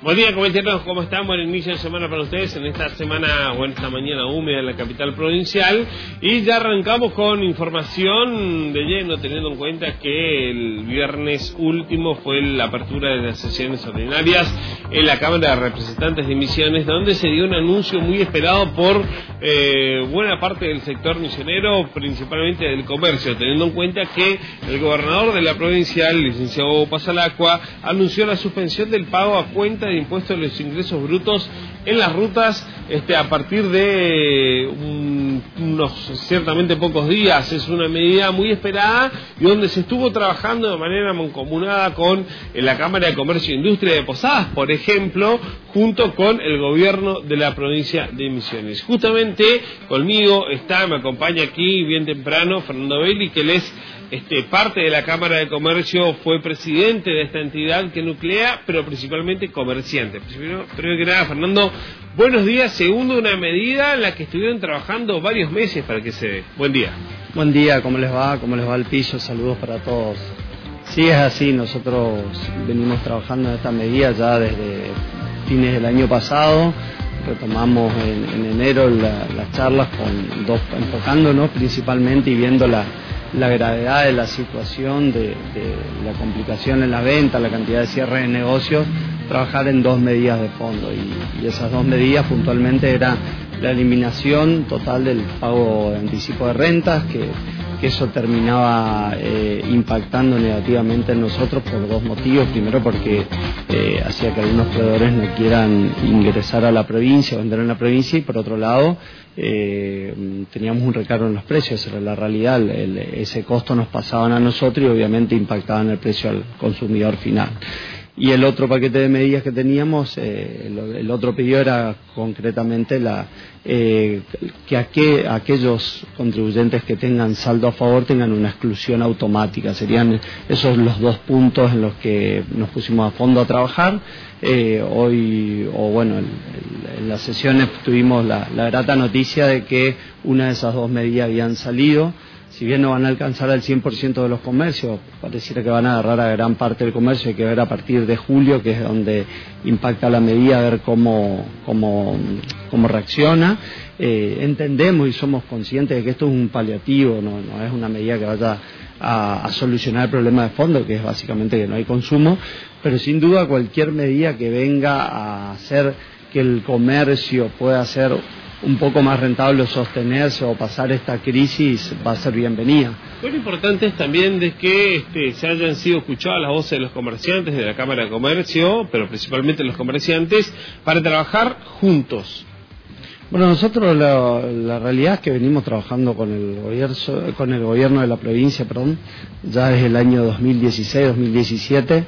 Buen día, compañeros, ¿cómo están? Buen inicio de semana para ustedes en esta semana o en esta mañana húmeda en la capital provincial. Y ya arrancamos con información de lleno, teniendo en cuenta que el viernes último fue la apertura de las sesiones ordinarias en la Cámara de Representantes de Misiones, donde se dio un anuncio muy esperado por buena parte del sector misionero, principalmente del comercio, teniendo en cuenta que el gobernador de la provincia, el licenciado Pasalacqua, anunció la suspensión del pago a cuenta de impuestos de los ingresos brutos en las rutas a partir de unos ciertamente pocos días. Es una medida muy esperada y donde se estuvo trabajando de manera mancomunada con la Cámara de Comercio e Industria de Posadas, por ejemplo, junto con el gobierno de la provincia de Misiones. Justamente conmigo me acompaña aquí bien temprano Fernando Belli, que él es parte de la Cámara de Comercio, fue presidente de esta entidad que nuclea, pero principalmente comerciante. Primero que nada, Fernando, buenos días. Segundo, una medida en la que estuvieron trabajando varios meses para que se dé. Buen día. Buen día, ¿cómo les va? ¿Cómo les va el piso? Saludos para todos. Sí, es así, nosotros venimos trabajando en esta medida ya desde fines del año pasado. Retomamos en enero las charlas enfocándonos principalmente y viendo la gravedad de la situación, de la complicación en la venta, la cantidad de cierre de negocios, trabajar en dos medidas de fondo. Y esas dos medidas puntualmente era la eliminación total del pago de anticipo de rentas, que eso terminaba impactando negativamente en nosotros por dos motivos. Primero, porque hacía que algunos proveedores no quieran ingresar a la provincia, vender en la provincia, y por otro lado teníamos un recargo en los precios. Era la realidad, ese costo nos pasaban a nosotros y obviamente impactaban el precio al consumidor final. Y el otro paquete de medidas que teníamos, el otro pedido era concretamente que aquellos contribuyentes que tengan saldo a favor tengan una exclusión automática. Serían esos los dos puntos en los que nos pusimos a fondo a trabajar. En las sesiones tuvimos la grata noticia de que una de esas dos medidas habían salido. Si bien no van a alcanzar al 100% de los comercios, pareciera que van a agarrar a gran parte del comercio. Hay que ver a partir de julio, que es donde impacta la medida, a ver cómo reacciona. Entendemos y somos conscientes de que esto es un paliativo, no es una medida que vaya a solucionar el problema de fondo, que es básicamente que no hay consumo, pero sin duda cualquier medida que venga a hacer que el comercio pueda ser un poco más rentable, sostenerse o pasar esta crisis, va a ser bienvenida. Lo importante es también de que se hayan sido escuchadas las voces de los comerciantes, de la Cámara de Comercio, pero principalmente los comerciantes, para trabajar juntos. Bueno, nosotros la realidad es que venimos trabajando con el gobierno de la provincia, ya desde el año 2016-2017,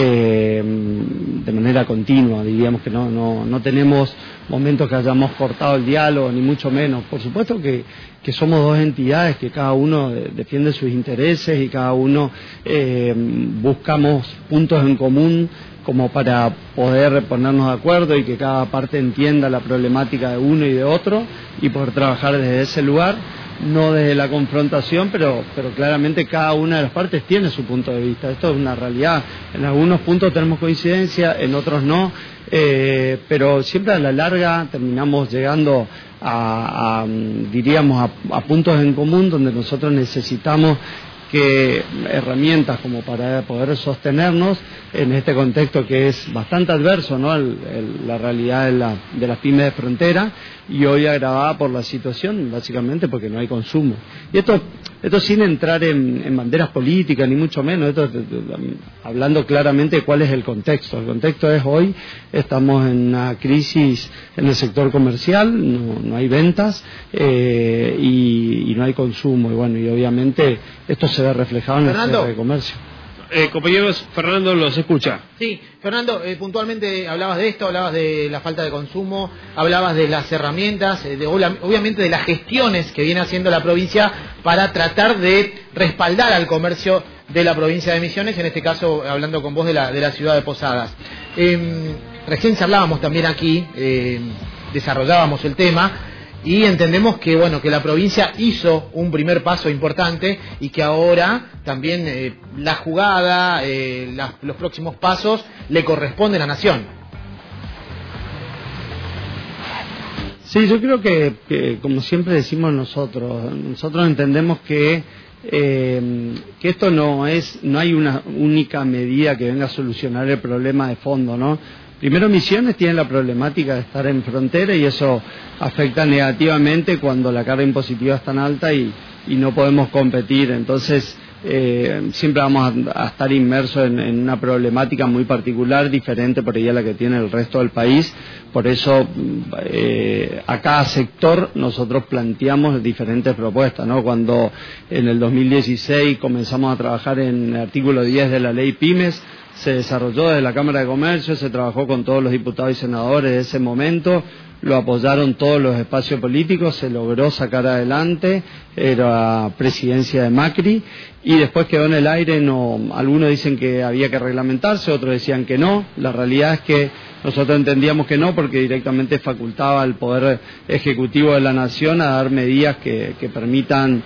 de manera continua. Diríamos que no tenemos momentos que hayamos cortado el diálogo, ni mucho menos. Por supuesto que somos dos entidades que cada uno defiende sus intereses y cada uno buscamos puntos en común como para poder ponernos de acuerdo y que cada parte entienda la problemática de uno y de otro y poder trabajar desde ese lugar, no desde la confrontación, pero claramente cada una de las partes tiene su punto de vista. Esto es una realidad. En algunos puntos tenemos coincidencia, en otros no, pero siempre a la larga terminamos llegando a puntos en común donde nosotros necesitamos que herramientas como para poder sostenernos en este contexto que es bastante adverso, ¿no? La realidad de las pymes de frontera, y hoy agravada por la situación, básicamente porque no hay consumo. Y esto sin entrar en banderas políticas, ni mucho menos, hablando claramente de cuál es el contexto. El contexto es hoy, estamos en una crisis en el sector comercial, no hay ventas y no hay consumo. Y obviamente esto se ve reflejado en el cierre de comercio. Compañeros, Fernando los escucha. Sí, Fernando, puntualmente hablabas de esto, hablabas de la falta de consumo, hablabas de las herramientas, obviamente de las gestiones que viene haciendo la provincia para tratar de respaldar al comercio de la provincia de Misiones, en este caso hablando con vos de la ciudad de Posadas. Recién charlábamos también aquí, desarrollábamos el tema, y entendemos que la provincia hizo un primer paso importante y que ahora también la jugada, los próximos pasos le corresponden a Nación. Sí, yo creo que como siempre decimos nosotros entendemos que esto no hay una única medida que venga a solucionar el problema de fondo, ¿no? Primero, Misiones tiene la problemática de estar en frontera y eso afecta negativamente cuando la carga impositiva es tan alta y no podemos competir. Entonces, siempre vamos a estar inmersos en una problemática muy particular, diferente por ahí a la que tiene el resto del país. Por eso, a cada sector nosotros planteamos diferentes propuestas, ¿no? Cuando en el 2016 comenzamos a trabajar en el artículo 10 de la ley Pymes, se desarrolló desde la Cámara de Comercio, se trabajó con todos los diputados y senadores de ese momento, lo apoyaron todos los espacios políticos, se logró sacar adelante, era presidencia de Macri, y después quedó en el aire. Algunos dicen que había que reglamentarse, otros decían que no. La realidad es que nosotros entendíamos que no, porque directamente facultaba al Poder Ejecutivo de la Nación a dar medidas que permitan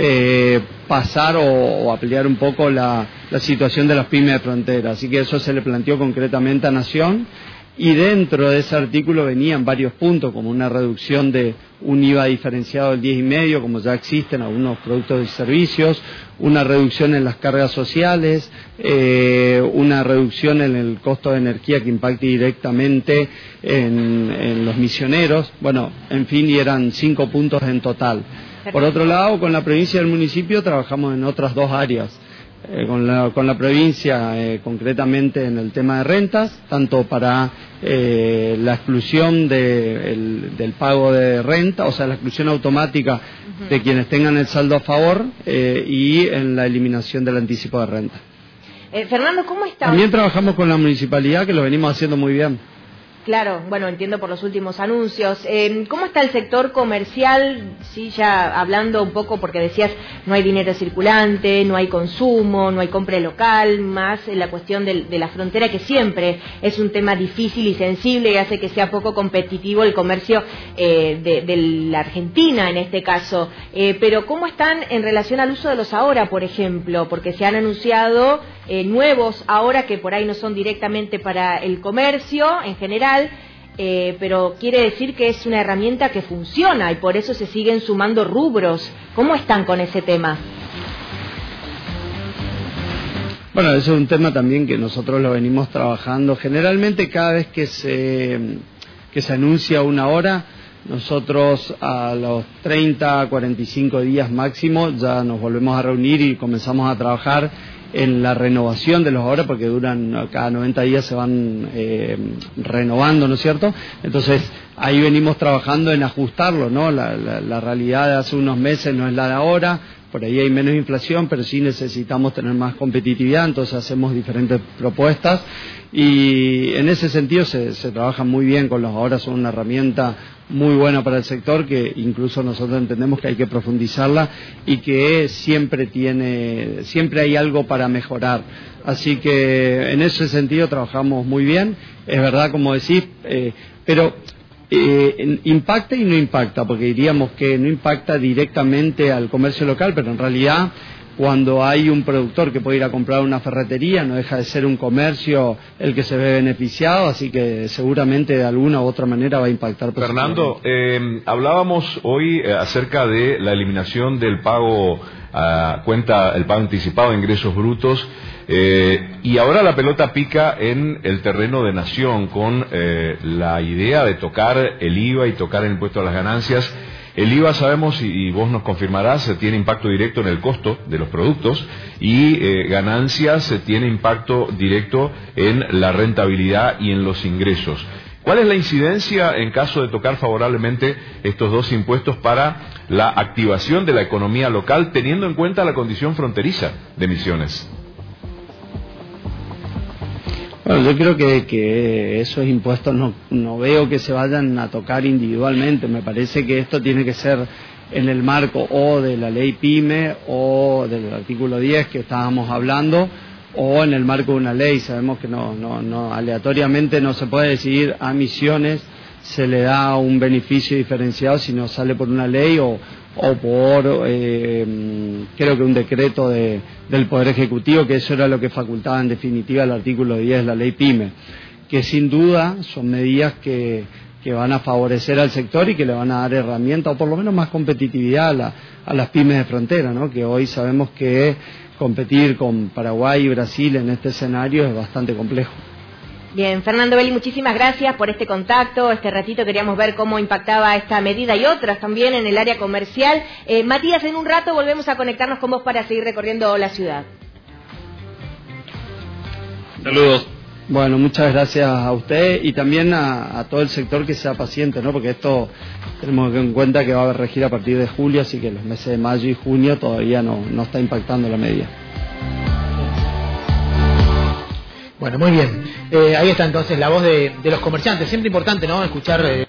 pasar o ampliar un poco la situación de las pymes de frontera. Así que eso se le planteó concretamente a Nación. Y dentro de ese artículo venían varios puntos, como una reducción de un IVA diferenciado del 10,5%, como ya existen algunos productos y servicios, una reducción en las cargas sociales, una reducción en el costo de energía que impacte directamente en los misioneros. Bueno, en fin, y eran 5 puntos en total. Por otro lado, con la provincia y el municipio trabajamos en otras 2 áreas. Con la provincia, concretamente en el tema de rentas, tanto para la exclusión del pago de renta, o sea, la exclusión automática de quienes tengan el saldo a favor, y en la eliminación del anticipo de renta. Fernando, ¿cómo está? También trabajamos con la municipalidad, que lo venimos haciendo muy bien. Claro, bueno, entiendo por los últimos anuncios. ¿Cómo está el sector comercial? Sí, ya hablando un poco, porque decías, no hay dinero circulante, no hay consumo, no hay compra local, más la cuestión de la frontera, que siempre es un tema difícil y sensible y hace que sea poco competitivo el comercio de la Argentina en este caso. Pero ¿cómo están en relación al uso de los ahora, por ejemplo? Porque se han anunciado nuevos ahora que por ahí no son directamente para el comercio en general, pero quiere decir que es una herramienta que funciona y por eso se siguen sumando rubros. ¿Cómo están con ese tema? Bueno, eso es un tema también que nosotros lo venimos trabajando. Generalmente cada vez que se anuncia una hora, nosotros a los 30, 45 días máximo ya nos volvemos a reunir y comenzamos a trabajar en la renovación de los ahora, porque cada 90 días se van renovando, ¿no es cierto? Entonces ahí venimos trabajando en ajustarlo, ¿no? La realidad de hace unos meses no es la de ahora, por ahí hay menos inflación, pero sí necesitamos tener más competitividad, entonces hacemos diferentes propuestas y en ese sentido se trabaja muy bien con los ahora, son una herramienta muy buena para el sector, que incluso nosotros entendemos que hay que profundizarla y que siempre hay algo para mejorar. Así que en ese sentido trabajamos muy bien, es verdad como decís, pero impacta y no impacta, porque diríamos que no impacta directamente al comercio local, pero en realidad cuando hay un productor que puede ir a comprar una ferretería, no deja de ser un comercio el que se ve beneficiado, así que seguramente de alguna u otra manera va a impactar. Fernando, hablábamos hoy acerca de la eliminación del pago el pago anticipado de ingresos brutos, y ahora la pelota pica en el terreno de Nación con la idea de tocar el IVA y tocar el impuesto a las ganancias. El IVA, sabemos, y vos nos confirmarás, tiene impacto directo en el costo de los productos, y ganancias tiene impacto directo en la rentabilidad y en los ingresos. ¿Cuál es la incidencia en caso de tocar favorablemente estos dos impuestos para la activación de la economía local, teniendo en cuenta la condición fronteriza de Misiones? Bueno, yo creo que esos impuestos no veo que se vayan a tocar individualmente. Me parece que esto tiene que ser en el marco o de la ley PYME o del artículo 10 que estábamos hablando, o en el marco de una ley. Sabemos que no aleatoriamente no se puede decidir a Misiones se le da un beneficio diferenciado si no sale por una ley o por creo que un decreto del Poder Ejecutivo, que eso era lo que facultaba en definitiva el artículo 10 de la ley PYME, que sin duda son medidas que que van a favorecer al sector y que le van a dar herramientas o por lo menos más competitividad a las pymes de frontera, ¿no? Que hoy sabemos que competir con Paraguay y Brasil en este escenario es bastante complejo. Bien, Fernando Belli, muchísimas gracias por este contacto. Este ratito queríamos ver cómo impactaba esta medida y otras también en el área comercial. Matías, en un rato volvemos a conectarnos con vos para seguir recorriendo la ciudad. Saludos. Bueno, muchas gracias a usted y también a todo el sector que sea paciente, ¿no? Porque esto tenemos en cuenta que va a regir a partir de julio, así que los meses de mayo y junio todavía no está impactando la medida. Bueno, muy bien. Ahí está entonces la voz de los comerciantes. Siempre importante, ¿no? Escuchar...